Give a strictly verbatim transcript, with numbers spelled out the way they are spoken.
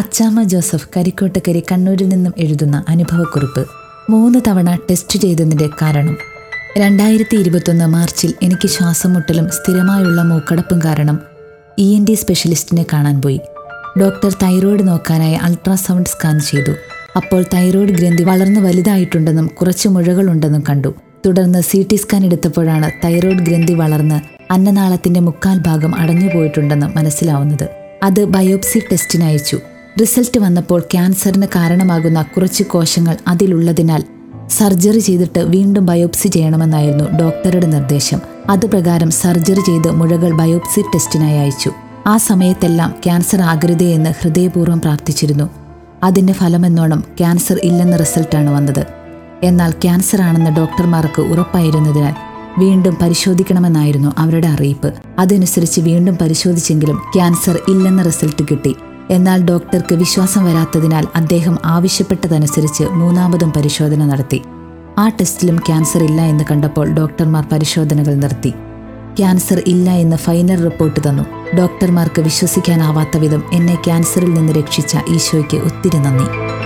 Achamma Joseph കരിക്കോട്ടക്കരി കണ്ണൂരിൽ നിന്നും എഴുതുന്ന അനുഭവക്കുറിപ്പ്. മൂന്ന് തവണ ടെസ്റ്റ് ചെയ്തതിൻ്റെ കാരണം. രണ്ടായിരത്തി ഇരുപത്തൊന്ന് മാർച്ചിൽ എനിക്ക് ശ്വാസം മുട്ടലും സ്ഥിരമായുള്ള മൂക്കടപ്പും കാരണം ഇ എൻ ടി സ്പെഷ്യലിസ്റ്റിനെ കാണാൻ പോയി. ഡോക്ടർ തൈറോയ്ഡ് നോക്കാനായി അൾട്രാസൗണ്ട് സ്കാൻ ചെയ്തു. അപ്പോൾ തൈറോയ്ഡ് ഗ്രന്ഥി വളർന്നു വലുതായിട്ടുണ്ടെന്നും കുറച്ച് മുഴകളുണ്ടെന്നും കണ്ടു. തുടർന്ന് സി ടി സ്കാൻ എടുത്തപ്പോഴാണ് തൈറോയ്ഡ് ഗ്രന്ഥി വളർന്ന് അന്നനാളത്തിന്റെ മുക്കാൽ ഭാഗം അടഞ്ഞുപോയിട്ടുണ്ടെന്ന് മനസ്സിലാവുന്നത്. അത് ബയോപ്സി ടെസ്റ്റിന് അയച്ചു. റിസൾട്ട് വന്നപ്പോൾ ക്യാൻസറിന് കാരണമാകുന്ന കുറച്ച് കോശങ്ങൾ അതിലുള്ളതിനാൽ സർജറി ചെയ്തിട്ട് വീണ്ടും ബയോപ്സി ചെയ്യണമെന്നായിരുന്നു ഡോക്ടറുടെ നിർദ്ദേശം. അതുപ്രകാരം സർജറി ചെയ്ത് മുഴകൾ ബയോപ്സി ടെസ്റ്റിനായി അയച്ചു. ആ സമയത്തെല്ലാം ക്യാൻസർ ആകരുതേ എന്ന് ഹൃദയപൂർവ്വം പ്രാർത്ഥിച്ചിരുന്നു. അതിൻ്റെ ഫലമെന്നോണം ക്യാൻസർ ഇല്ലെന്ന റിസൾട്ടാണ് വന്നത്. എന്നാൽ ക്യാൻസർ ആണെന്ന് ഡോക്ടർമാർക്ക് ഉറപ്പായിരുന്നതിനാൽ വീണ്ടും പരിശോധിക്കണമെന്നായിരുന്നു അവരുടെ അറിയിപ്പ്. അതനുസരിച്ച് വീണ്ടും പരിശോധിച്ചെങ്കിലും ക്യാൻസർ ഇല്ലെന്ന റിസൾട്ട് കിട്ടി. എന്നാൽ ഡോക്ടർക്ക് വിശ്വാസം വരാത്തതിനാൽ അദ്ദേഹം ആവശ്യപ്പെട്ടതനുസരിച്ച് മൂന്നാമതും പരിശോധന നടത്തി. ആ ടെസ്റ്റിലും ക്യാൻസർ ഇല്ല എന്ന് കണ്ടപ്പോൾ ഡോക്ടർമാർ പരിശോധനകൾ നിർത്തി. ക്യാൻസർ ഇല്ല എന്ന് ഫൈനൽ റിപ്പോർട്ട് തന്നു. ഡോക്ടർമാർക്ക് വിശ്വസിക്കാനാവാത്ത വിധം എന്നെ ക്യാൻസറിൽ നിന്ന് രക്ഷിച്ച ഈശോയ്ക്ക് ഒത്തിരി നന്ദി.